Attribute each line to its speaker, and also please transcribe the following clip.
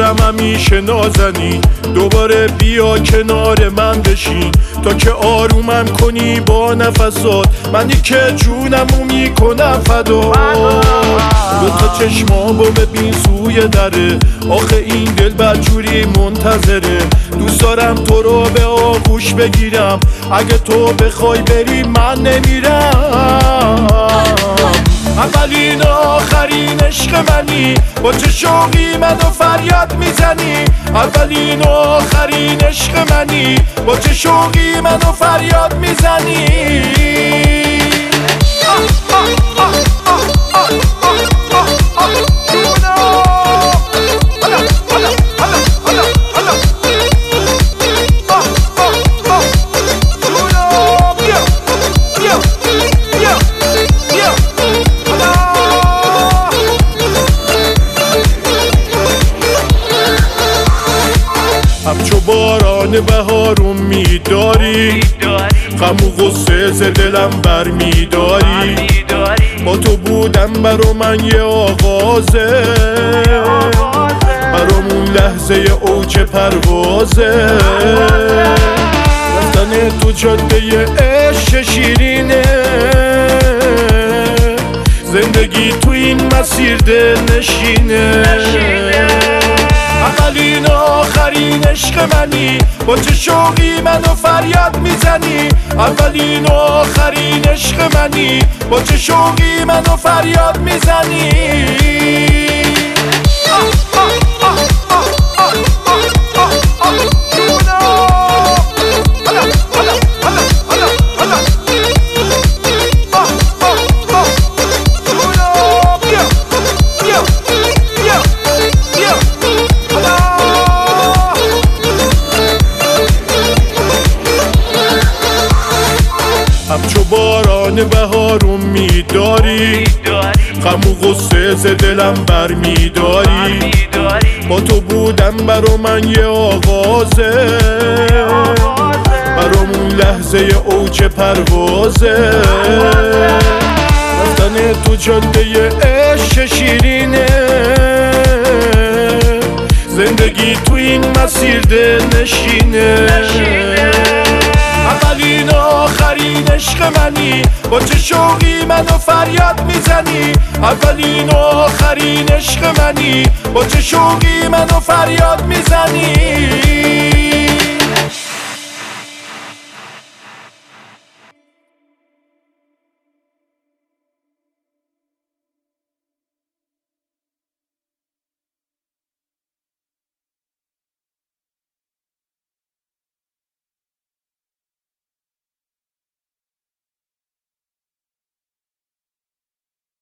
Speaker 1: دارم همیشه نازنی، دوباره بیا کنار من بشین تا که آرومم کنی با نفسات، منی که جونمو میکنم فدا. دوتا چشمامو ببین سوی دره، آخه این دل بدجوری منتظره. دوست دارم تو رو به آغوش بگیرم، اگه تو بخوای بری من نمیرم. اولین آخرین عشق منی، با چه شوقی منو فریاد میزنی. اولین آخرین عشق منی، با چه شوقی منو فریاد میزنی. همچو باران بهارم میداری، غم و غصه ز دلم بر میداری. با تو بودم برا من یه آغازه، برامون لحظه اوج پروازه. رفتن تو جاده عشق شیرینه، زندگی تو این مسیر دل نشینه. اولین آخرین عشق منی، با چه شوقی منو فریاد میزنی. اولین آخرین عشق منی، با چه شوقی منو فریاد میزنی. همچو باران بهارم میداری، غم و غصه ز دلم بر میداری. با تو بودم برا من یه آغازه، برامون لحظه اوج پروازه. رفتن تو جاده عشق شیرینه، زندگی تو این مسیر دل نشینه. اولین آخرین عشق منی، با چه شوقی منو فریاد میزنی. اولین آخرین عشق منی، با چه شوقی منو فریاد میزنی.